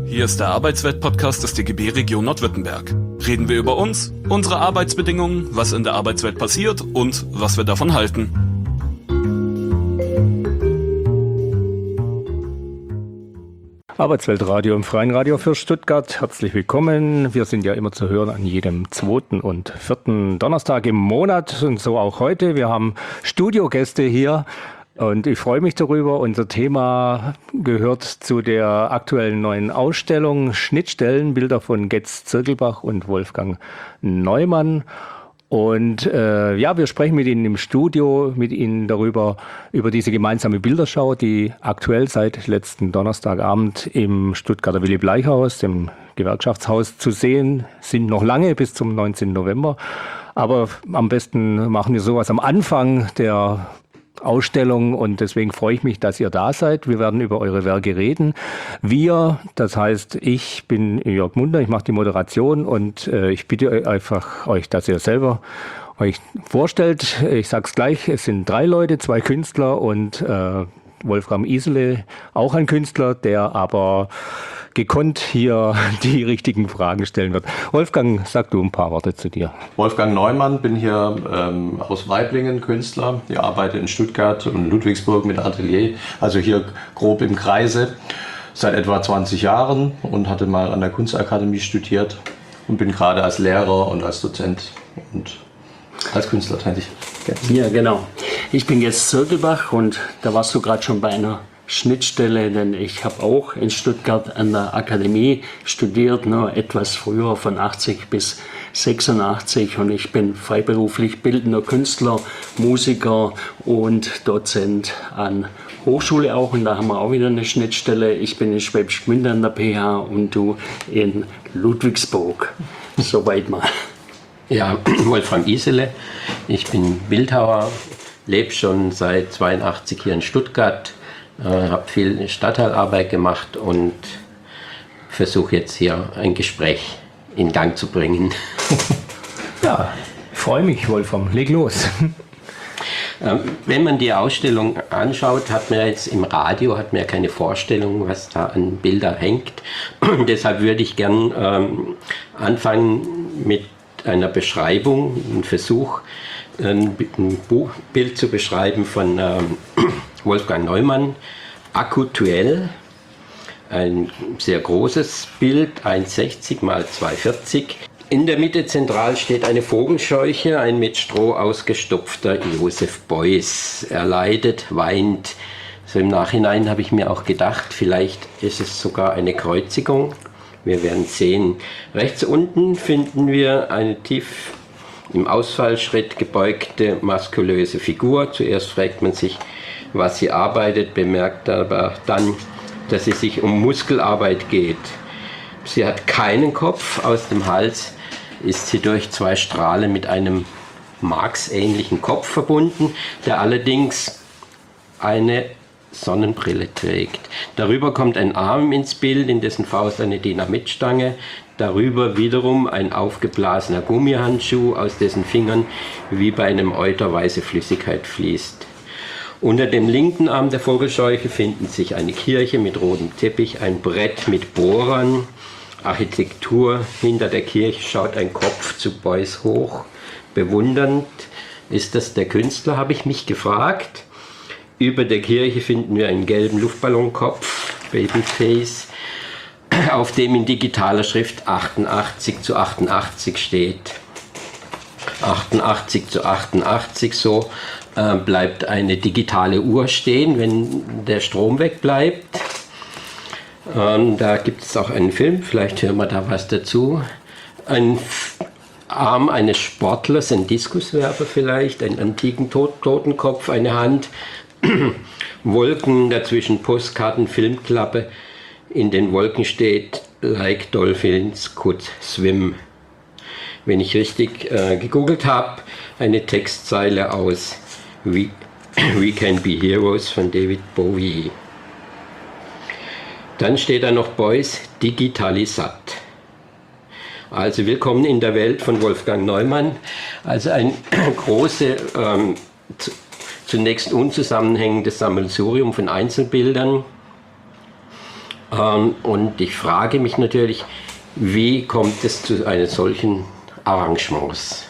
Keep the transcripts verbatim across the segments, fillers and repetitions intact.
Hier ist der Arbeitswelt-Podcast des D G B Region Nordwürttemberg. Reden wir über uns, unsere Arbeitsbedingungen, was in der Arbeitswelt passiert und was wir davon halten. Arbeitsweltradio im Freien Radio für Stuttgart. Herzlich willkommen. Wir sind ja immer zu hören an jedem zweiten und vierten Donnerstag im Monat und so auch heute. Wir haben Studiogäste hier. Und ich freue mich darüber. Unser Thema gehört zu der aktuellen neuen Ausstellung Schnittstellen, Bilder von Getz Zirkelbach und Wolfgang Neumann. Und äh, ja, wir sprechen mit Ihnen im Studio, mit Ihnen darüber, über diese gemeinsame Bilderschau, die aktuell seit letzten Donnerstagabend im Stuttgarter Willy-Bleich-Haus, dem Gewerkschaftshaus, zu sehen sind. Noch lange bis zum neunzehnten November. Aber am besten machen wir sowas am Anfang der Ausstellung und deswegen freue ich mich, dass ihr da seid. Wir werden über eure Werke reden. Wir, das heißt, ich bin Jörg Munder, ich mache die Moderation und äh, ich bitte einfach euch, dass ihr selber euch vorstellt. Ich sag's gleich, es sind drei Leute, zwei Künstler und äh, Wolfram Isele, auch ein Künstler, der aber gekonnt hier die richtigen Fragen stellen wird. Wolfgang, sag du ein paar Worte zu dir. Wolfgang Neumann, bin hier ähm, aus Waiblingen, Künstler. Ich arbeite in Stuttgart und Ludwigsburg mit Atelier, also hier grob im Kreise, seit etwa zwanzig Jahren und hatte mal an der Kunstakademie studiert und bin gerade als Lehrer und als Dozent und als Künstler tätig. Ja, genau. Ich bin jetzt Zirkelbach und da warst du gerade schon bei einer Schnittstelle, denn ich habe auch in Stuttgart an der Akademie studiert, nur etwas früher, von achtzig bis sechsundachtzig, und ich bin freiberuflich bildender Künstler, Musiker und Dozent an Hochschule auch, und da haben wir auch wieder eine Schnittstelle. Ich bin in Schwäbisch Gmünd an der P H und du in Ludwigsburg. Soweit mal. Ja, Wolfram Isele, ich bin Bildhauer, lebe schon seit zweiundachtzig hier in Stuttgart. Äh, habe viel Stadtteilarbeit gemacht und versuche jetzt hier ein Gespräch in Gang zu bringen. Ja, freue mich, Wolfram. Leg los. Ähm, wenn man die Ausstellung anschaut, hat man jetzt im Radio hat man ja keine Vorstellung, was da an Bildern hängt. Deshalb würde ich gern ähm, anfangen mit einer Beschreibung, ein Versuch, ein, ein Buchbild zu beschreiben von ähm, Wolfgang Neumann, Aktuell, ein sehr großes Bild, eins Komma sechzig mal zwei Komma vierzig. In der Mitte zentral steht eine Vogelscheuche, ein mit Stroh ausgestopfter Josef Beuys. Er leidet, weint. So im Nachhinein habe ich mir auch gedacht, vielleicht ist es sogar eine Kreuzigung. Wir werden sehen. Rechts unten finden wir eine tief im Ausfallschritt gebeugte, muskulöse Figur. Zuerst fragt man sich, was sie arbeitet, bemerkt aber dann, dass es sich um Muskelarbeit geht. Sie hat keinen Kopf, aus dem Hals ist sie durch zwei Strahlen mit einem Marx-ähnlichen Kopf verbunden, der allerdings eine Sonnenbrille trägt. Darüber kommt ein Arm ins Bild, in dessen Faust eine Dynamitstange, darüber wiederum ein aufgeblasener Gummihandschuh, aus dessen Fingern wie bei einem Euter weiße Flüssigkeit fließt. Unter dem linken Arm der Vogelscheuche finden sich eine Kirche mit rotem Teppich, ein Brett mit Bohrern, Architektur. Hinter der Kirche schaut ein Kopf zu Beuys hoch. Bewundernd. Ist das der Künstler, habe ich mich gefragt. Über der Kirche finden wir einen gelben Luftballonkopf, Babyface, auf dem in digitaler Schrift achtundachtzig zu achtundachtzig steht. achtundachtzig zu achtundachtzig, so äh, bleibt eine digitale Uhr stehen, wenn der Strom wegbleibt. Ähm, da gibt es auch einen Film, vielleicht hören wir da was dazu. Ein Arm eines Sportlers, ein Diskuswerfer vielleicht, einen antiken Tot Totenkopf, eine Hand, Wolken, dazwischen Postkarten, Filmklappe. In den Wolken steht Like Dolphins could swim. Wenn ich richtig äh, gegoogelt habe, eine Textzeile aus We, We Can Be Heroes von David Bowie. Dann steht da noch Beuys Digitalisat. Also willkommen in der Welt von Wolfgang Neumann. Also ein große, ähm, zunächst unzusammenhängendes Sammelsurium von Einzelbildern. Ähm, und ich frage mich natürlich, wie kommt es zu einem solchen Arrangements?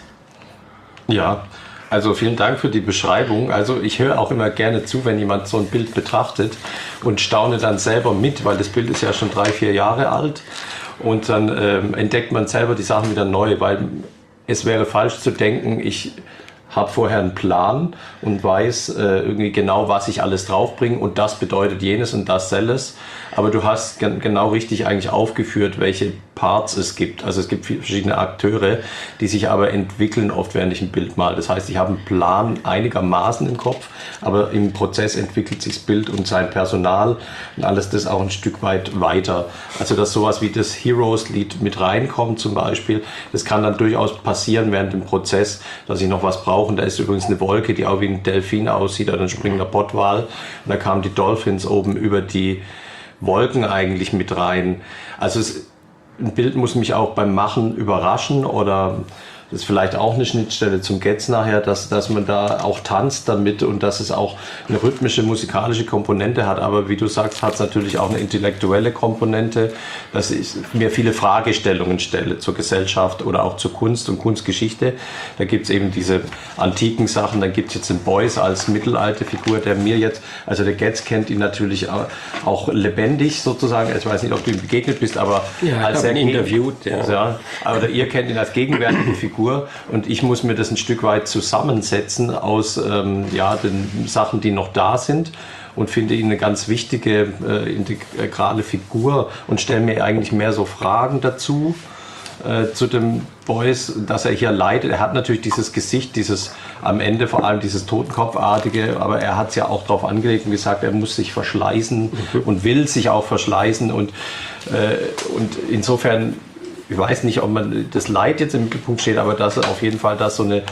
Ja, also vielen Dank für die Beschreibung. Also ich höre auch immer gerne zu, wenn jemand so ein Bild betrachtet und staune dann selber mit, weil das Bild ist ja schon drei, vier Jahre alt und dann ähm, entdeckt man selber die Sachen wieder neu, weil es wäre falsch zu denken, ich habe vorher einen Plan und weiß äh, irgendwie genau, was ich alles draufbringe und das bedeutet jenes und das selles. Aber du hast gen- genau richtig eigentlich aufgeführt, welche Parts es gibt. Also es gibt viele verschiedene Akteure, die sich aber entwickeln oft, während ich ein Bild male. Das heißt, ich habe einen Plan einigermaßen im Kopf, aber im Prozess entwickelt sich das Bild und sein Personal und alles das auch ein Stück weit weiter. Also dass sowas wie das Heroes-Lied mit reinkommt zum Beispiel, das kann dann durchaus passieren während dem Prozess, dass ich noch was brauche. Und da ist übrigens eine Wolke, die auch wie ein Delfin aussieht oder ein springender Pottwal. Und da kamen die Dolphins oben über die Wolken eigentlich mit rein. Also es, ein Bild muss mich auch beim Machen überraschen oder das ist vielleicht auch eine Schnittstelle zum Getz nachher, dass, dass man da auch tanzt damit und dass es auch eine rhythmische, musikalische Komponente hat. Aber wie du sagst, hat es natürlich auch eine intellektuelle Komponente, dass ich mir viele Fragestellungen stelle zur Gesellschaft oder auch zur Kunst und Kunstgeschichte. Da gibt es eben diese antiken Sachen, dann gibt es jetzt den Beuys als mittelalte Figur, der mir jetzt, also der Getz kennt ihn natürlich auch lebendig sozusagen. Ich weiß nicht, ob du ihm begegnet bist, aber ja, als er ihn interviewt. Ja. Ja, aber ihr kennt ihn als gegenwärtige Figur. Und ich muss mir das ein Stück weit zusammensetzen aus ähm, ja, den Sachen, die noch da sind und finde ihn eine ganz wichtige, äh, integrale Figur und stelle mir eigentlich mehr so Fragen dazu äh, zu dem Beuys, dass er hier leidet. Er hat natürlich dieses Gesicht, dieses am Ende vor allem dieses Totenkopfartige, aber er hat es ja auch darauf angelegt und gesagt, er muss sich verschleißen mhm. und will sich auch verschleißen und, äh, und insofern ich weiß nicht, ob man das Leid jetzt im Mittelpunkt steht, aber dass auf jeden Fall das so eine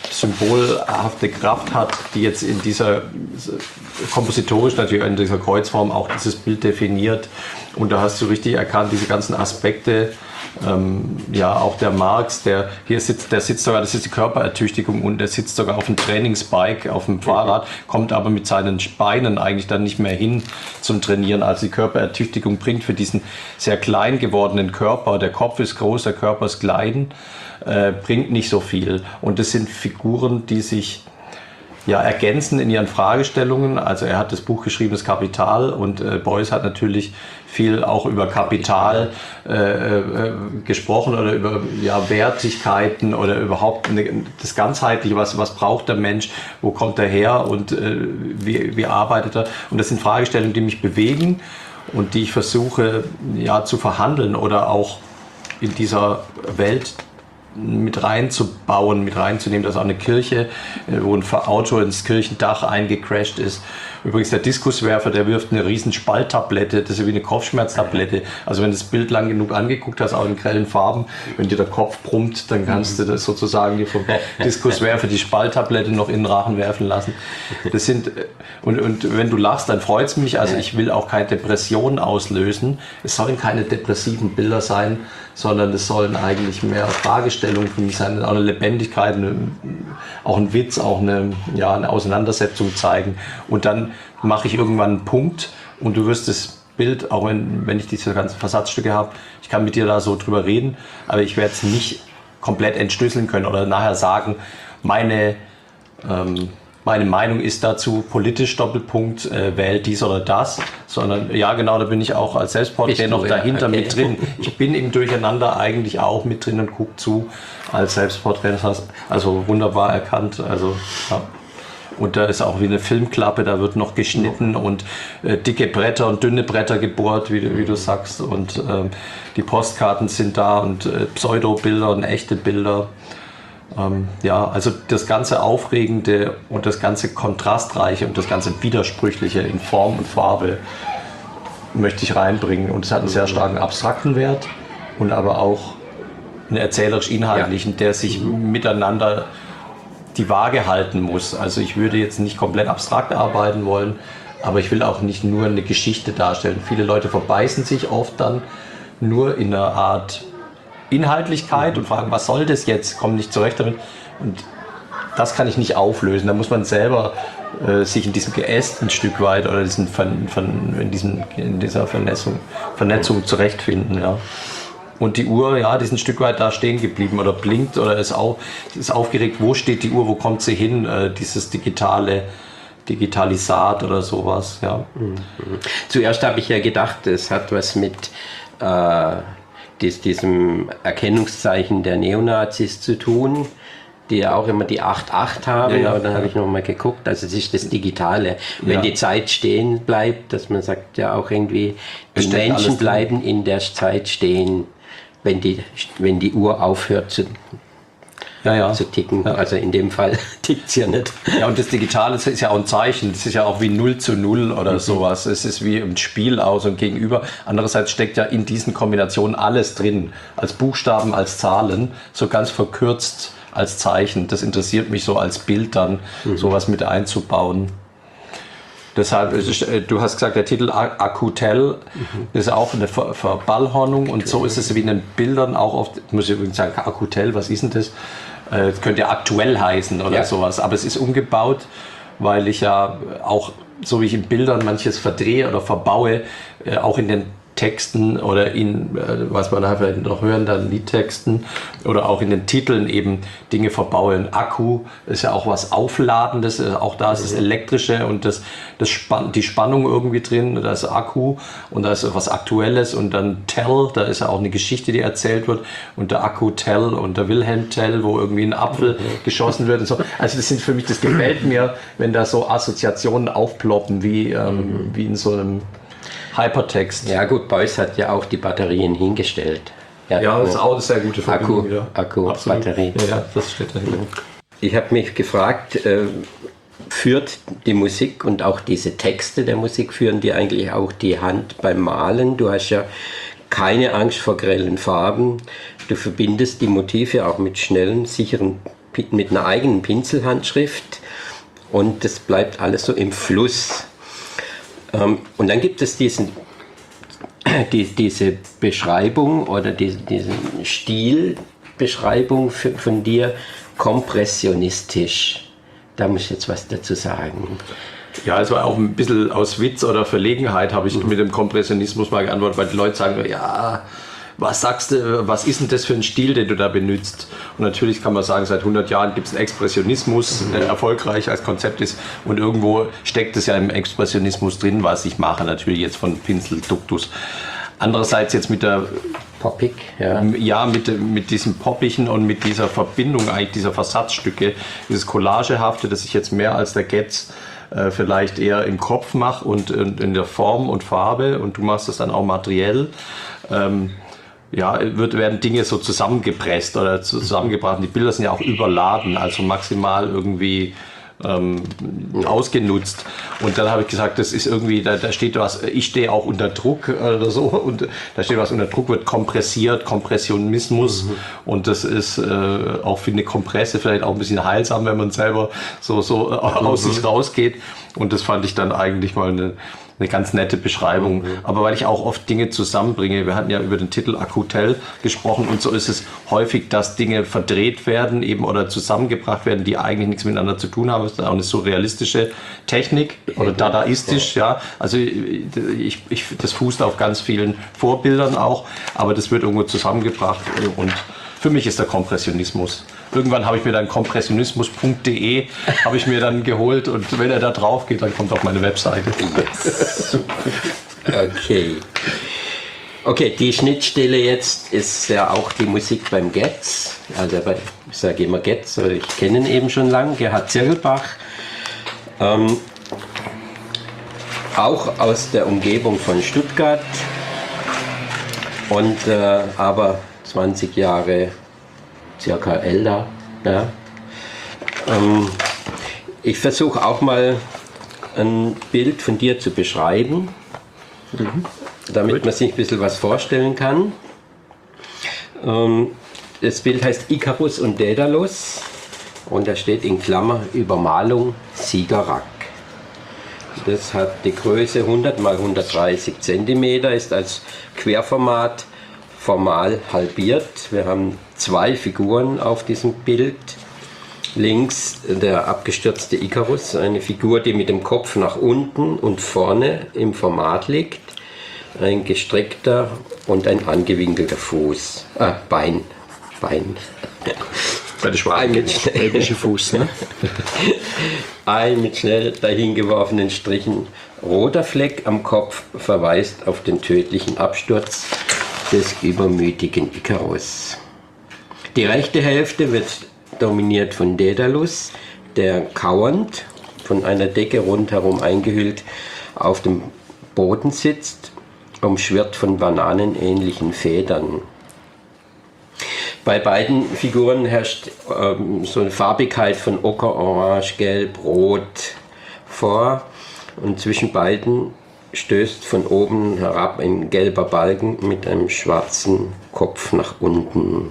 symbolhafte Kraft hat, die jetzt in dieser, kompositorisch natürlich in dieser Kreuzform auch dieses Bild definiert. Und da hast du richtig erkannt, diese ganzen Aspekte, ähm, ja auch der Marx, der hier sitzt, der sitzt sogar, das ist die Körperertüchtigung und der sitzt sogar auf dem Trainingsbike, auf dem Fahrrad, kommt aber mit seinen Beinen eigentlich dann nicht mehr hin zum Trainieren. Also die Körperertüchtigung bringt für diesen sehr klein gewordenen Körper, der Kopf ist groß, der Körper ist klein, äh, bringt nicht so viel. Und das sind Figuren, die sich ja, ergänzen in ihren Fragestellungen. Also er hat das Buch geschrieben, das Kapital, und äh, Beuys hat natürlich viel auch über Kapital äh, äh, gesprochen oder über ja, Wertigkeiten oder überhaupt eine, das Ganzheitliche, was, was braucht der Mensch, wo kommt er her und äh, wie, wie arbeitet er. Und das sind Fragestellungen, die mich bewegen und die ich versuche ja, zu verhandeln oder auch in dieser Welt mit reinzubauen, mit reinzunehmen, dass auch eine Kirche, wo ein Auto ins Kirchendach eingecrasht ist. Übrigens der Diskuswerfer, der wirft eine riesen Spalttablette, das ist ja wie eine Kopfschmerztablette. Also wenn du das Bild lang genug angeguckt hast, auch in grellen Farben, wenn dir der Kopf brummt, dann kannst du das sozusagen dir vom Diskuswerfer die Spalttablette noch in den Rachen werfen lassen. Das sind, und, und wenn du lachst, dann freut es mich. Also ich will auch keine Depressionen auslösen. Es sollen keine depressiven Bilder sein, sondern es sollen eigentlich mehr Fragestellungen für mich sein, auch eine Lebendigkeit, eine, auch ein Witz, auch eine, ja, eine Auseinandersetzung zeigen. Und dann mache ich irgendwann einen Punkt und du wirst das Bild, auch wenn, wenn ich diese ganzen Versatzstücke habe, ich kann mit dir da so drüber reden, aber ich werde es nicht komplett entschlüsseln können oder nachher sagen, meine, ähm, meine Meinung ist dazu politisch, Doppelpunkt, äh, wählt dies oder das, sondern ja genau, da bin ich auch als Selbstporträt noch dahinter okay. mit drin. Ich bin im Durcheinander eigentlich auch mit drin und gucke zu als Selbstporträt, das heißt, also wunderbar erkannt, also ja. Und da ist auch wie eine Filmklappe, da wird noch geschnitten und äh, dicke Bretter und dünne Bretter gebohrt, wie, wie du sagst. Und ähm, die Postkarten sind da und äh, Pseudobilder und echte Bilder. Ähm, ja, also das ganze Aufregende und das ganze Kontrastreiche und das ganze Widersprüchliche in Form und Farbe möchte ich reinbringen. Und es hat einen sehr starken abstrakten Wert und aber auch einen erzählerisch-inhaltlichen, der sich miteinander die Waage halten muss. Also ich würde jetzt nicht komplett abstrakt arbeiten wollen, aber ich will auch nicht nur eine Geschichte darstellen. Viele Leute verbeißen sich oft dann nur in einer Art Inhaltlichkeit und fragen, was soll das jetzt? Kommen nicht zurecht damit. Und das kann ich nicht auflösen. Da muss man selber äh, sich in diesem Geäst ein Stück weit oder diesen, von, von, in, diesem, in dieser Vernetzung, Vernetzung zurechtfinden. Ja. Und die Uhr, ja, die ist ein Stück weit da stehen geblieben oder blinkt oder ist, auch, ist aufgeregt, wo steht die Uhr, wo kommt sie hin, äh, dieses digitale Digitalisat oder sowas. Ja. Mhm. Zuerst habe ich ja gedacht, es hat was mit äh, dies, diesem Erkennungszeichen der Neonazis zu tun, die ja auch immer die acht acht haben, ja, ja. Aber dann habe ich nochmal geguckt, also es ist das Digitale. Wenn ja. die Zeit stehen bleibt, dass man sagt ja auch irgendwie, die Menschen bleiben in der Zeit stehen, wenn die, wenn die Uhr aufhört zu, ja, ja. zu ticken. Ja. Also in dem Fall tickt es ja nicht. Ja, und das Digitale ist ja auch ein Zeichen. Das ist ja auch wie null zu null oder mhm. sowas. Es ist wie ein Spiel aus und gegenüber. Andererseits steckt ja in diesen Kombinationen alles drin. Als Buchstaben, als Zahlen, so ganz verkürzt als Zeichen. Das interessiert mich so als Bild dann, mhm. sowas mit einzubauen. Deshalb, ist, du hast gesagt, der Titel Akutel mhm. ist auch eine Ver Verballhornung und so ist es wie in den Bildern auch oft, muss ich übrigens sagen, Akutel, was ist denn das? Das könnte ja aktuell heißen oder ja. sowas, aber es ist umgebaut, weil ich ja auch, so wie ich in Bildern manches verdrehe oder verbaue, auch in den Texten oder in, was man nachher vielleicht noch hören, dann Liedtexten oder auch in den Titeln eben Dinge verbauen. Akku ist ja auch was Aufladendes, auch da ist das Elektrische und das, das Spann, die Spannung irgendwie drin, da ist Akku und da ist was Aktuelles und dann Tell, da ist ja auch eine Geschichte, die erzählt wird und der Akku Tell und der Wilhelm Tell, wo irgendwie ein Apfel geschossen wird und so. Also das sind für mich, das gefällt mir, wenn da so Assoziationen aufploppen, wie, ähm, wie in so einem Hypertext. Ja gut, Beuys hat ja auch die Batterien hingestellt. Ja, ja das ist auch eine sehr gute Verbindung. Akku, ja. Akku Batterie. Ja, ja, das steht dahinter. Ich habe mich gefragt, äh, führt die Musik und auch diese Texte der Musik, führen die eigentlich auch die Hand beim Malen? Du hast ja keine Angst vor grellen Farben. Du verbindest die Motive auch mit schnellen, sicheren, mit einer eigenen Pinselhandschrift und das bleibt alles so im Fluss. Ähm, und dann gibt es diesen, die, diese Beschreibung oder die, diese Stilbeschreibung für, von dir, kompressionistisch. Da muss ich jetzt was dazu sagen. Ja, also auch ein bisschen aus Witz oder Verlegenheit habe ich mhm. mit dem Kompressionismus mal geantwortet, weil die Leute sagen, ja, was sagst du, was ist denn das für ein Stil, den du da benutzt? Und natürlich kann man sagen, seit hundert Jahren gibt es einen Expressionismus, der erfolgreich als Konzept ist. Und irgendwo steckt es ja im Expressionismus drin, was ich mache, natürlich jetzt von Pinsel, Duktus. Andererseits jetzt mit der Poppig, ja. Ja, mit, mit diesem Poppigen und mit dieser Verbindung eigentlich dieser Versatzstücke, dieses Collagehafte, das ich jetzt mehr als der Getz äh, vielleicht eher im Kopf mache und, und in der Form und Farbe und du machst das dann auch materiell. Ähm, Ja, wird, werden Dinge so zusammengepresst oder zusammengebracht. Die Bilder sind ja auch überladen, also maximal irgendwie ähm, ausgenutzt. Und dann habe ich gesagt, das ist irgendwie, da, da steht was, ich stehe auch unter Druck oder so. Und da steht was unter Druck, wird kompressiert, Kompressionismus. Mhm. Und das ist äh, auch für eine Kompresse vielleicht auch ein bisschen heilsam, wenn man selber so, so aus mhm. sich rausgeht. Und das fand ich dann eigentlich mal eine Eine ganz nette Beschreibung, mhm. aber weil ich auch oft Dinge zusammenbringe, wir hatten ja über den Titel Akutel gesprochen und so ist es häufig, dass Dinge verdreht werden eben oder zusammengebracht werden, die eigentlich nichts miteinander zu tun haben. Das ist auch eine surrealistische Technik oder dadaistisch, ja. Also ich, ich, das fußt auf ganz vielen Vorbildern auch, aber das wird irgendwo zusammengebracht und für mich ist der Kompressionismus. Irgendwann habe ich mir dann kompressionismus punkt de habe ich mir dann geholt und wenn er da drauf geht, dann kommt auf meine Webseite. Yes. Okay. Okay, die Schnittstelle jetzt ist ja auch die Musik beim Getz. Also ich sage immer Getz, ich kenne ihn eben schon lange, Gerhard Zirgelbach. Ähm, auch aus der Umgebung von Stuttgart und äh, aber zwanzig Jahre circa älter. Ja. Ähm, ich versuche auch mal ein Bild von dir zu beschreiben, mhm. damit Gut. man sich ein bisschen was vorstellen kann. Ähm, das Bild heißt Ikarus und Daedalus und da steht in Klammer Übermalung Sigerak. Das hat die Größe hundert mal hundertdreißig Zentimeter, ist als Querformat formal halbiert. Wir haben zwei Figuren auf diesem Bild. Links der abgestürzte Ikarus, eine Figur, die mit dem Kopf nach unten und vorne im Format liegt. Ein gestreckter und ein angewinkelter Fuß, äh, Bein, Bein. Bei der Schwaben Ein mit schnell, Fuß, ne? ein mit schnell dahingeworfenen Strichen. Roter Fleck am Kopf verweist auf den tödlichen Absturz des übermütigen Ikarus. Die rechte Hälfte wird dominiert von Daedalus, der kauernd, von einer Decke rundherum eingehüllt, auf dem Boden sitzt, umschwirrt von bananenähnlichen Federn. Bei beiden Figuren herrscht ähm, so eine Farbigkeit von Ocker, Orange, Gelb, Rot vor, und zwischen beiden stößt von oben herab ein gelber Balken mit einem schwarzen Kopf nach unten.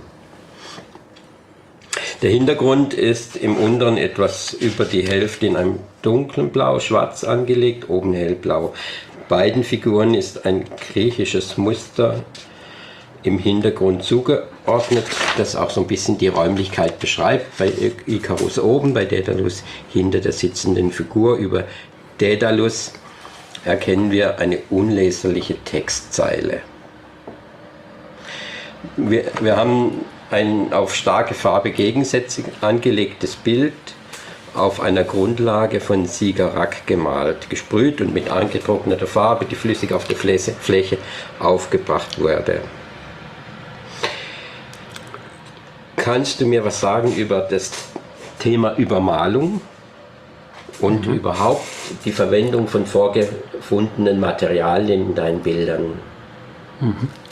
Der Hintergrund ist im unteren etwas über die Hälfte in einem dunklen Blau-Schwarz angelegt, oben hellblau. Beiden Figuren ist ein griechisches Muster im Hintergrund zugeordnet, das auch so ein bisschen die Räumlichkeit beschreibt. Bei Ikarus oben, bei Daedalus hinter der sitzenden Figur. Über Daedalus erkennen wir eine unleserliche Textzeile. Wir, wir haben ein auf starke Farbe Gegensätze angelegtes Bild auf einer Grundlage von Sigarak gemalt, gesprüht und mit angetrockneter Farbe, die flüssig auf der Fläche aufgebracht wurde. Kannst du mir was sagen über das Thema Übermalung und mhm. überhaupt die Verwendung von vorgefundenen Materialien in deinen Bildern? Mhm.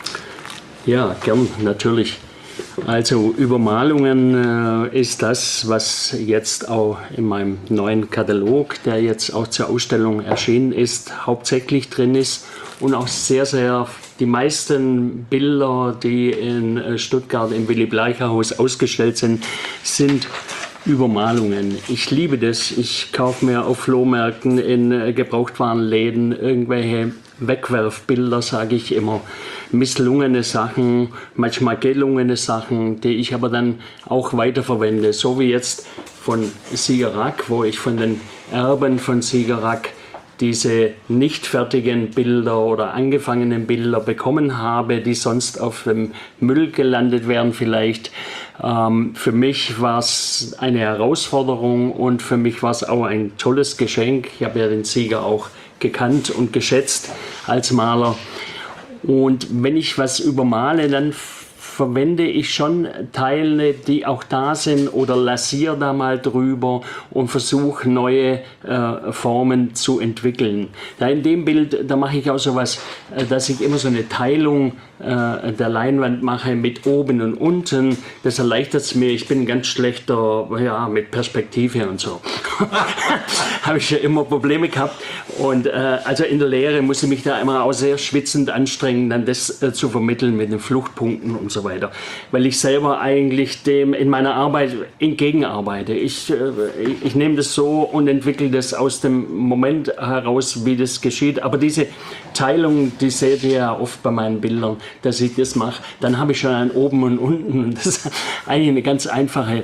Ja, gern, natürlich. Also Übermalungen äh, ist das, was jetzt auch in meinem neuen Katalog, der jetzt auch zur Ausstellung erschienen ist, hauptsächlich drin ist. Und auch sehr, sehr die meisten Bilder, die in Stuttgart im Willy-Bleicher-Haus ausgestellt sind, sind Übermalungen. Ich liebe das. Ich kaufe mir auf Flohmärkten, in Gebrauchtwarenläden irgendwelche Wegwerfbilder, sage ich immer. Misslungene Sachen, manchmal gelungene Sachen, die ich aber dann auch weiterverwende. So wie jetzt von Sigarak, wo ich von den Erben von Sigarak diese nicht fertigen Bilder oder angefangenen Bilder bekommen habe, die sonst auf dem Müll gelandet wären vielleicht. Ähm, für mich war es eine Herausforderung und für mich war es auch ein tolles Geschenk. Ich habe ja den Sieger auch gekannt und geschätzt als Maler. Und wenn ich was übermale, dann verwende ich schon Teile, die auch da sind, oder lasiere da mal drüber und versuche neue äh, Formen zu entwickeln. Da in dem Bild, da mache ich auch sowas, äh, dass ich immer so eine Teilung äh, der Leinwand mache mit oben und unten. Das erleichtert es mir. Ich bin ein ganz schlechter, ja, mit Perspektive und so. Habe ich ja immer Probleme gehabt. Und äh, also in der Lehre muss ich mich da immer auch sehr schwitzend anstrengen, dann das äh, zu vermitteln mit den Fluchtpunkten und so weiter. Weil ich selber eigentlich dem in meiner Arbeit entgegenarbeite. Ich, äh, ich, ich nehme das so und entwickle das aus dem Moment heraus, wie das geschieht. Aber diese Teilung, die seht ihr ja oft bei meinen Bildern, dass ich das mache. Dann habe ich schon ein Oben und Unten. Das ist eigentlich eine ganz einfache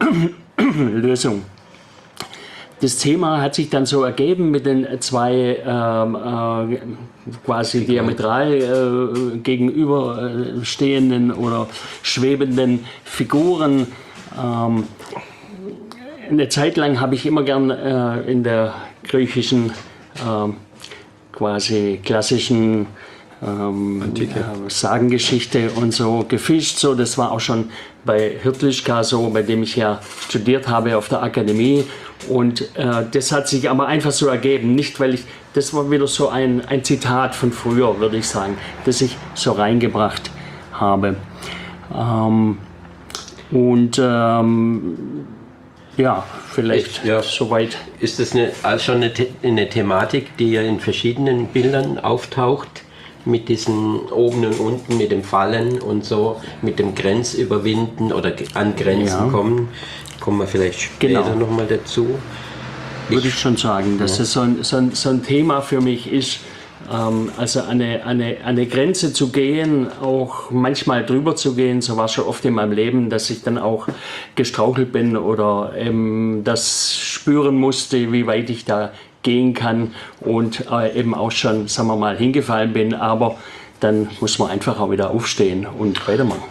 Lösung. Das Thema hat sich dann so ergeben mit den zwei ähm, äh, quasi diametral äh, gegenüberstehenden oder schwebenden Figuren. Ähm, eine Zeit lang habe ich immer gern äh, in der griechischen äh, quasi klassischen ähm, äh, Sagengeschichte und so gefischt. So, das war auch schon bei Hirtlischka so, bei dem ich ja studiert habe auf der Akademie. Und äh, das hat sich aber einfach so ergeben, nicht weil ich, das war wieder so ein, ein Zitat von früher, würde ich sagen, das ich so reingebracht habe. Ähm, und ähm, ja, vielleicht ja. soweit. Ist das eine, also schon eine, eine Thematik, die ja in verschiedenen Bildern auftaucht? Mit diesen oben und unten, mit dem Fallen und so, mit dem Grenzüberwinden oder an Grenzen ja. kommen, kommen wir vielleicht später genau. nochmal dazu. Würde ich, ich schon sagen, dass ja. das so ein, so, ein, so ein Thema für mich ist, Ähm, also eine, eine, eine Grenze zu gehen, auch manchmal drüber zu gehen, so war es schon oft in meinem Leben, dass ich dann auch gestrauchelt bin oder ähm, das spüren musste, wie weit ich da gehen kann und äh, eben auch schon, sagen wir mal, hingefallen bin, aber dann muss man einfach auch wieder aufstehen und weitermachen.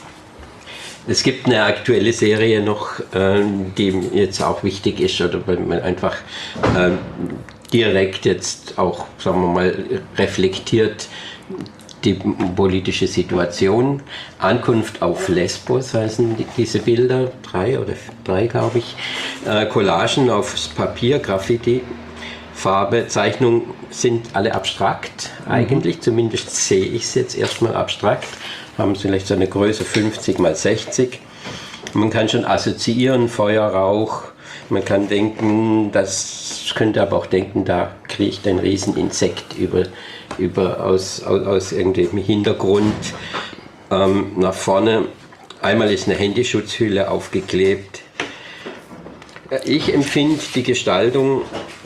Es gibt eine aktuelle Serie noch, äh, die jetzt auch wichtig ist, oder weil man einfach äh, direkt jetzt auch, sagen wir mal, reflektiert die politische Situation. Ankunft auf Lesbos heißen die, diese Bilder, drei oder drei glaube ich, äh, Collagen aufs Papier, Graffiti, Farbe, Zeichnung sind alle abstrakt eigentlich, mhm. Zumindest sehe ich es jetzt erstmal abstrakt, haben vielleicht so eine Größe fünfzig mal sechzig. Man kann schon assoziieren, Feuer, Rauch, man kann denken, das könnte aber auch denken, da kriecht ein Rieseninsekt über, über aus, aus, aus irgendeinem Hintergrund ähm, nach vorne. Einmal ist eine Handyschutzhülle aufgeklebt. Ich empfinde die Gestaltung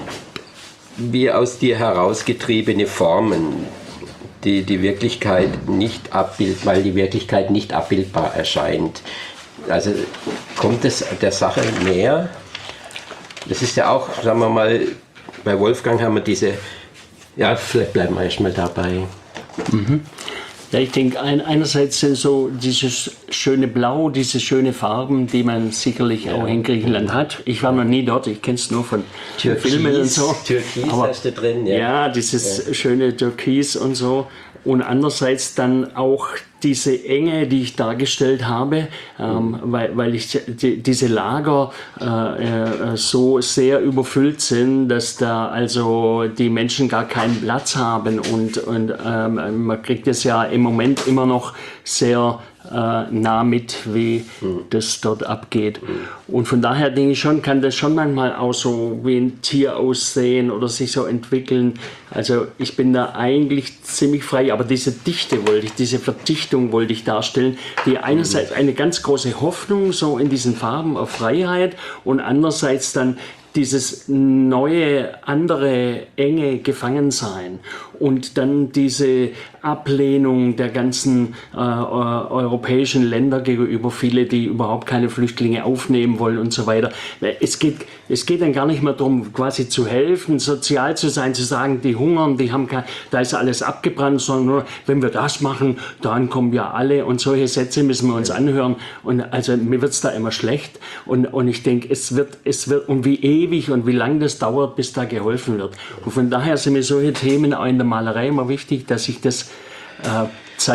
wie aus dir herausgetriebene Formen, die die Wirklichkeit nicht abbildet, weil die Wirklichkeit nicht abbildbar erscheint. Also kommt es der Sache näher? Das ist ja auch, sagen wir mal, bei Wolfgang haben wir diese, ja, vielleicht bleiben wir erstmal dabei. Mhm. Ja, ich denke, ein, einerseits sind so dieses schöne Blau, diese schöne Farben, die man sicherlich ja. auch in Griechenland hat. Ich war noch nie dort, ich kenne es nur von Türkis, Filmen und so. Türkis aber, hast du drin, ja. Ja, dieses ja. schöne Türkis und so. Und andererseits dann auch diese Enge, die ich dargestellt habe, ähm, weil, weil ich die, diese Lager äh, äh, so sehr überfüllt sind, dass da also die Menschen gar keinen Platz haben und, und ähm, man kriegt es ja im Moment immer noch sehr äh, nah mit, wie mhm. das dort abgeht. Mhm. Und von daher denke ich schon, kann das schon manchmal auch so wie ein Tier aussehen oder sich so entwickeln. Also ich bin da eigentlich ziemlich frei, aber diese Dichte wollte ich, diese Verdichtung wollte ich darstellen, die einerseits eine ganz große Hoffnung so in diesen Farben auf Freiheit und andererseits dann dieses neue, andere, enge Gefangensein und dann diese Ablehnung der ganzen äh, europäischen Länder gegenüber viele, die überhaupt keine Flüchtlinge aufnehmen wollen und so weiter. Es geht, es geht dann gar nicht mehr darum, quasi zu helfen, sozial zu sein, zu sagen, die hungern, die haben kein, da ist alles abgebrannt, sondern nur, wenn wir das machen, dann kommen wir alle und solche Sätze müssen wir uns anhören und also mir wird es da immer schlecht und, und ich denke, es wird, es wird, und wie ewig und wie lange das dauert, bis da geholfen wird. Und von daher sind mir solche Themen auch in der Malerei immer wichtig, dass ich das äh,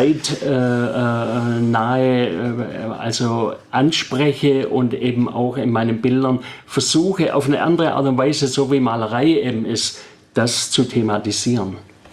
zeitnahe äh, äh, also anspreche und eben auch in meinen Bildern versuche, auf eine andere Art und Weise, so wie Malerei eben ist, das zu thematisieren.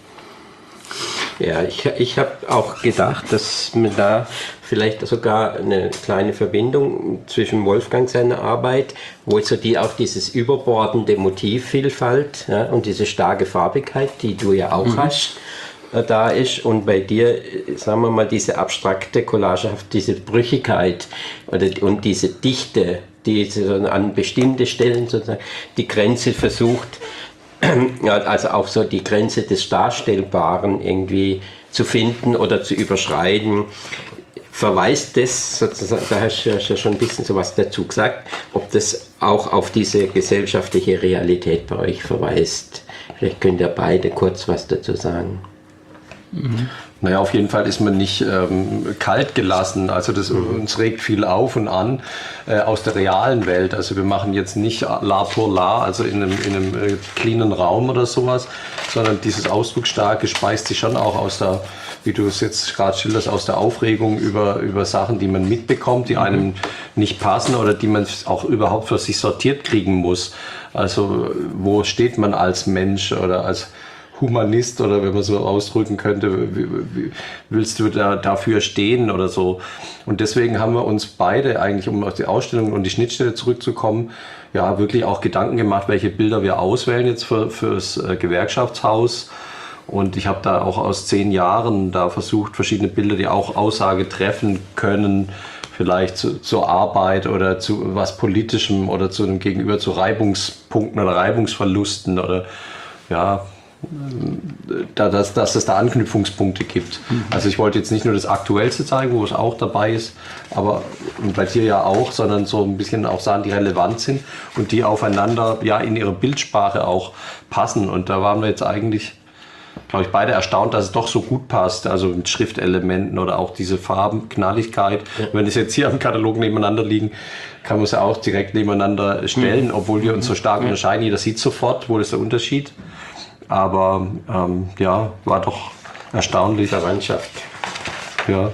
Ja, ich, ich habe auch gedacht, dass man da vielleicht sogar eine kleine Verbindung zwischen Wolfgang seiner Arbeit, wo so die auch dieses überbordende Motivvielfalt, ja, und diese starke Farbigkeit, die du ja auch mhm. hast, äh, da ist und bei dir, sagen wir mal, diese abstrakte Collagehaft, diese Brüchigkeit oder, und diese Dichte, die so an bestimmte Stellen sozusagen die Grenze versucht, ja, also auch so die Grenze des Darstellbaren irgendwie zu finden oder zu überschreiten. Verweist das, sozusagen, da hast du ja schon ein bisschen sowas dazu gesagt, ob das auch auf diese gesellschaftliche Realität bei euch verweist. Vielleicht könnt ihr beide kurz was dazu sagen. Mhm. Naja, auf jeden Fall ist man nicht ähm, kalt gelassen. Also das mhm. uns regt viel auf und an äh, aus der realen Welt. Also wir machen jetzt nicht la pour la, also in einem, in einem äh, cleanen Raum oder sowas, sondern dieses Ausdrucksstarke speist sich schon auch aus der, wie du es jetzt gerade schilderst, aus der Aufregung über, über Sachen, die man mitbekommt, die mhm. einem nicht passen oder die man auch überhaupt für sich sortiert kriegen muss. Also wo steht man als Mensch oder als Humanist oder wenn man so ausdrücken könnte, wie, wie, willst du da dafür stehen oder so? Und deswegen haben wir uns beide eigentlich, um auf die Ausstellung und die Schnittstelle zurückzukommen, ja wirklich auch Gedanken gemacht, welche Bilder wir auswählen jetzt für fürs Gewerkschaftshaus. Und ich habe da auch aus zehn Jahren da versucht, verschiedene Bilder, die auch Aussage treffen können, vielleicht zu, zur Arbeit oder zu was Politischem oder zu einem Gegenüber zu Reibungspunkten oder Reibungsverlusten oder ja, da, dass, dass es da Anknüpfungspunkte gibt. Mhm. Also ich wollte jetzt nicht nur das Aktuellste zeigen, wo es auch dabei ist, aber und bei dir ja auch, sondern so ein bisschen auch sagen, die relevant sind und die aufeinander ja in ihre Bildsprache auch passen. Und da waren wir jetzt eigentlich, glaube ich, beide erstaunt, dass es doch so gut passt, also mit Schriftelementen oder auch diese Farben, Knalligkeit. Ja. Wenn es jetzt hier im Katalog nebeneinander liegen, kann man es ja auch direkt nebeneinander stellen, mhm. obwohl wir uns so stark mhm. unterscheiden. Jeder sieht sofort, wo ist der Unterschied. Aber ähm, ja, war doch erstaunlich. Verwandtschaft. Ja.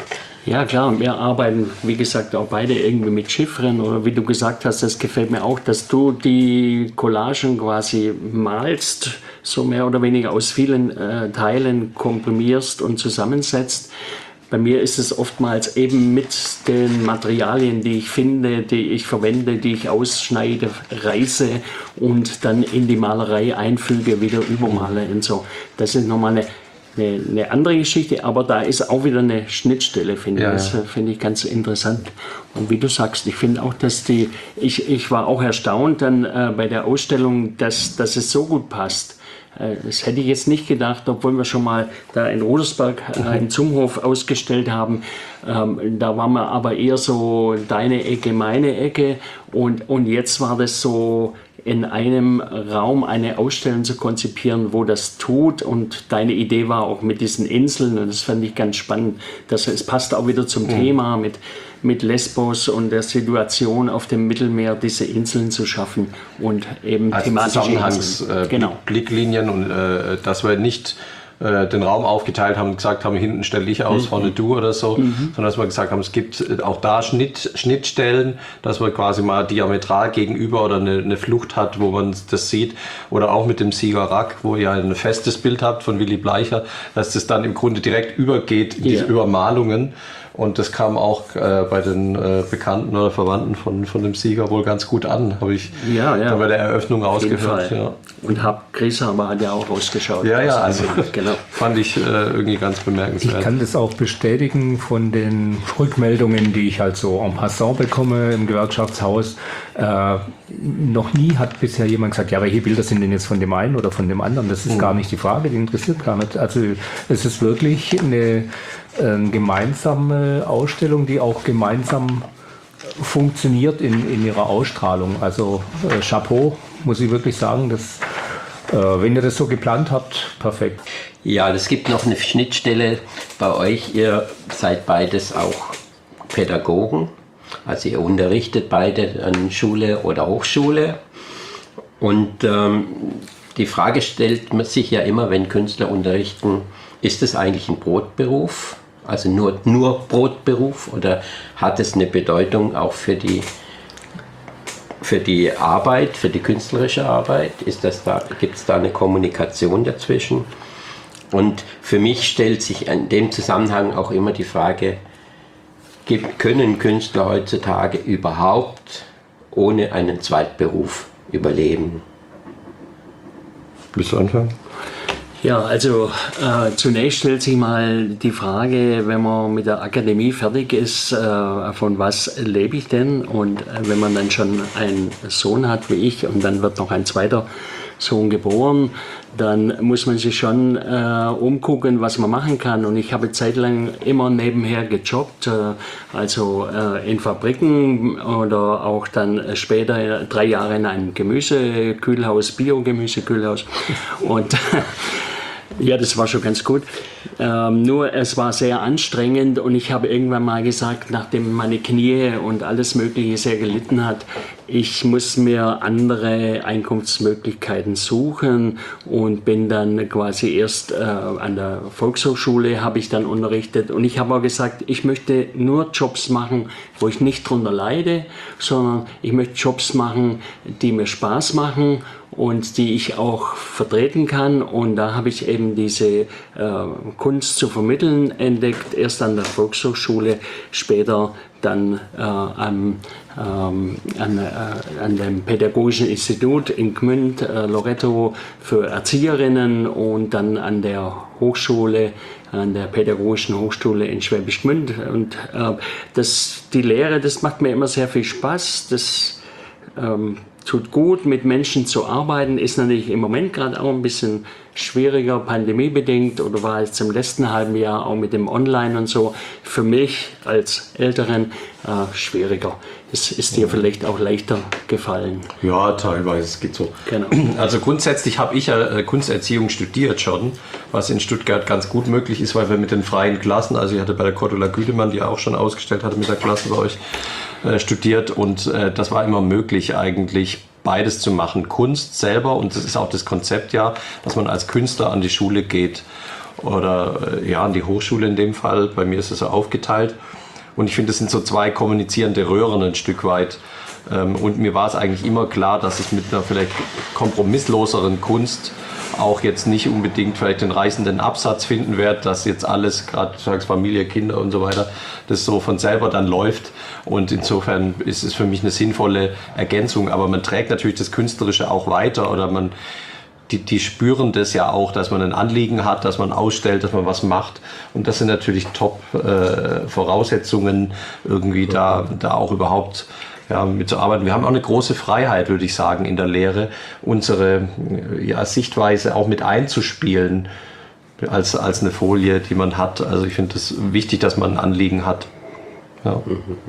Ja klar, wir arbeiten, wie gesagt, auch beide irgendwie mit Chiffren oder wie du gesagt hast, das gefällt mir auch, dass du die Collagen quasi malst, so mehr oder weniger aus vielen äh, Teilen komprimierst und zusammensetzt. Bei mir ist es oftmals eben mit den Materialien, die ich finde, die ich verwende, die ich ausschneide, reiße und dann in die Malerei einfüge, wieder übermale und so. Das ist nochmal eine, eine, eine andere Geschichte, aber da ist auch wieder eine Schnittstelle, finde ich. Ja, das ja. finde ich ganz interessant. Und wie du sagst, ich finde auch, dass die, ich, ich war auch erstaunt dann äh, bei der Ausstellung, dass, dass es so gut passt. Das hätte ich jetzt nicht gedacht, obwohl wir schon mal da in Rudersberg äh, im Zumhof ausgestellt haben. Ähm, da waren wir aber eher so deine Ecke, meine Ecke. Und, und jetzt war das so in einem Raum eine Ausstellung zu konzipieren, wo das tut. Und deine Idee war auch mit diesen Inseln. Und das fand ich ganz spannend. Das, es passt auch wieder zum mhm. Thema mit, mit Lesbos und der Situation auf dem Mittelmeer, diese Inseln zu schaffen und eben also thematische Zusammenhangs, äh, genau. Blicklinien und äh, dass wir nicht äh, den Raum aufgeteilt haben und gesagt haben, hinten stelle ich aus, mhm. vorne du oder so, mhm. sondern dass wir gesagt haben, es gibt auch da Schnitt, Schnittstellen, dass man quasi mal diametral gegenüber oder eine, eine Flucht hat, wo man das sieht, oder auch mit dem Sieger Rack, wo ihr ein festes Bild habt von Willy Bleicher, dass das dann im Grunde direkt übergeht in diese ja. Übermalungen. Und das kam auch äh, bei den äh, Bekannten oder Verwandten von, von dem Sieger wohl ganz gut an, habe ich ja, ja. bei der Eröffnung rausgehört. Ja. Und hab Grieshammer hat ja auch rausgeschaut. Ja, ja, also genau. fand ich äh, irgendwie ganz bemerkenswert. Ich kann das auch bestätigen von den Rückmeldungen, die ich halt so en passant bekomme im Gewerkschaftshaus. Äh, noch nie hat bisher jemand gesagt, ja, welche Bilder sind denn jetzt von dem einen oder von dem anderen? Das ist mhm. gar nicht die Frage, die interessiert gar nicht. Also es ist wirklich eine eine gemeinsame Ausstellung, die auch gemeinsam funktioniert in, in ihrer Ausstrahlung. Also äh, Chapeau, muss ich wirklich sagen, dass, äh, wenn ihr das so geplant habt, perfekt. Ja, es gibt noch eine Schnittstelle bei euch. Ihr seid beides auch Pädagogen, also ihr unterrichtet beide an Schule oder Hochschule. Und ähm, die Frage stellt man sich ja immer, wenn Künstler unterrichten, ist es eigentlich ein Brotberuf? Also nur, nur Brotberuf, oder hat es eine Bedeutung auch für die, für die Arbeit, für die künstlerische Arbeit? Ist das da, gibt es da eine Kommunikation dazwischen? Und für mich stellt sich in dem Zusammenhang auch immer die Frage, gibt, können Künstler heutzutage überhaupt ohne einen Zweitberuf überleben? Willst du anfangen? Ja, also äh, zunächst stellt sich mal die Frage, wenn man mit der Akademie fertig ist, äh, von was lebe ich denn? Und äh, wenn man dann schon einen Sohn hat wie ich und dann wird noch ein zweiter Sohn geboren, dann muss man sich schon äh, umgucken, was man machen kann. Und ich habe zeitlang immer nebenher gejobbt, äh, also äh, in Fabriken oder auch dann später drei Jahre in einem Gemüsekühlhaus, Bio-Gemüsekühlhaus. Und ja, das war schon ganz gut. Ähm, nur es war sehr anstrengend und ich habe irgendwann mal gesagt, nachdem meine Knie und alles Mögliche sehr gelitten hat, ich muss mir andere Einkunftsmöglichkeiten suchen und bin dann quasi erst äh, an der Volkshochschule habe ich dann unterrichtet und ich habe auch gesagt, ich möchte nur Jobs machen, wo ich nicht drunter leide, sondern ich möchte Jobs machen, die mir Spaß machen und die ich auch vertreten kann. Und da habe ich eben diese äh, Kunst zu vermitteln entdeckt, erst an der Volkshochschule, später dann äh, am, ähm, an, äh, an dem Pädagogischen Institut in Gmünd, äh, Loretto, für Erzieherinnen und dann an der Hochschule, an der Pädagogischen Hochschule in Schwäbisch Gmünd. Und äh, das, die Lehre, das macht mir immer sehr viel Spaß. Das, ähm, tut gut, mit Menschen zu arbeiten, ist natürlich im Moment gerade auch ein bisschen schwieriger, pandemiebedingt, oder war jetzt im letzten halben Jahr auch mit dem Online und so für mich als Älteren äh, schwieriger. Es ist dir vielleicht auch leichter gefallen. Ja, teilweise, es geht so. Genau. Also grundsätzlich habe ich ja Kunsterziehung studiert schon, was in Stuttgart ganz gut möglich ist, weil wir mit den freien Klassen, also ich hatte bei der Cordula Güdemann, die auch schon ausgestellt hatte mit der Klasse bei euch, äh, studiert, und äh, das war immer möglich eigentlich, beides zu machen. Kunst selber, und das ist auch das Konzept ja, dass man als Künstler an die Schule geht oder äh, ja, an die Hochschule in dem Fall. Bei mir ist es so aufgeteilt. Und ich finde, das sind so zwei kommunizierende Röhren ein Stück weit. Und mir war es eigentlich immer klar, dass ich mit einer vielleicht kompromissloseren Kunst auch jetzt nicht unbedingt vielleicht den reißenden Absatz finden werde, dass jetzt alles, gerade sagst Familie, Kinder und so weiter, das so von selber dann läuft. Und insofern ist es für mich eine sinnvolle Ergänzung. Aber man trägt natürlich das Künstlerische auch weiter, oder man Die, die spüren das ja auch, dass man ein Anliegen hat, dass man ausstellt, dass man was macht. Und das sind natürlich Top-Voraussetzungen, äh, irgendwie da, da auch überhaupt ja, mitzuarbeiten. Wir haben auch eine große Freiheit, würde ich sagen, in der Lehre, unsere ja, Sichtweise auch mit einzuspielen als, als eine Folie, die man hat. Also ich finde es das wichtig, dass man ein Anliegen hat. Ja.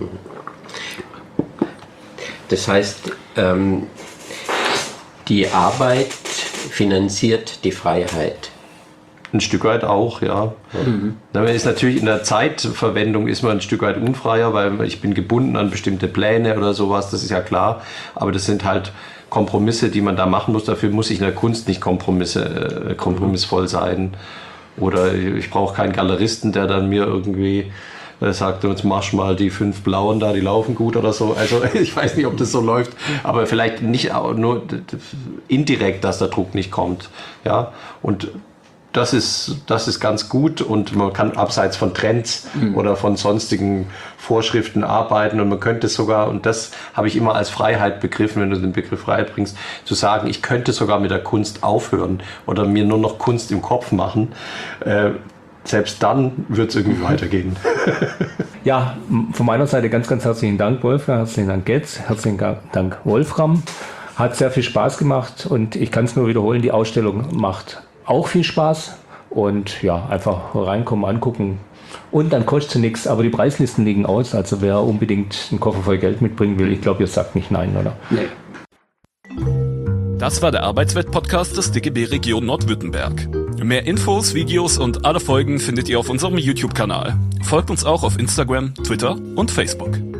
Das heißt, ähm, die Arbeit finanziert die Freiheit. Ein Stück weit auch, ja. Mhm. Man ist natürlich in der Zeitverwendung ist man ein Stück weit unfreier, weil ich bin gebunden an bestimmte Pläne oder sowas, das ist ja klar. Aber das sind halt Kompromisse, die man da machen muss. Dafür muss ich in der Kunst nicht Kompromisse, äh, kompromissvoll sein. Oder ich brauche keinen Galeristen, der dann mir irgendwie äh, sagt, jetzt mach mal die fünf Blauen da, die laufen gut oder so. Also ich weiß nicht, ob das so läuft, aber vielleicht nicht nur indirekt, dass der Druck nicht kommt. Ja, und das ist, das ist ganz gut, und man kann abseits von Trends mhm. oder von sonstigen Vorschriften arbeiten, und man könnte sogar, und das habe ich immer als Freiheit begriffen, wenn du den Begriff Freiheit bringst, zu sagen, ich könnte sogar mit der Kunst aufhören oder mir nur noch Kunst im Kopf machen. Äh, selbst dann wird es irgendwie weitergehen. Ja, von meiner Seite ganz, ganz herzlichen Dank, Wolfgang, herzlichen Dank, Getz, herzlichen Dank, Wolfram. Hat sehr viel Spaß gemacht, und ich kann es nur wiederholen, die Ausstellung macht auch viel Spaß, und ja, einfach reinkommen, angucken, und dann kostet es nichts, aber die Preislisten liegen aus, also wer unbedingt einen Koffer voll Geld mitbringen will, ich glaube, ihr sagt nicht nein, oder? Nee. Das war der Arbeitswelt-Podcast des D G B Region Nordwürttemberg. Mehr Infos, Videos und alle Folgen findet ihr auf unserem YouTube-Kanal. Folgt uns auch auf Instagram, Twitter und Facebook.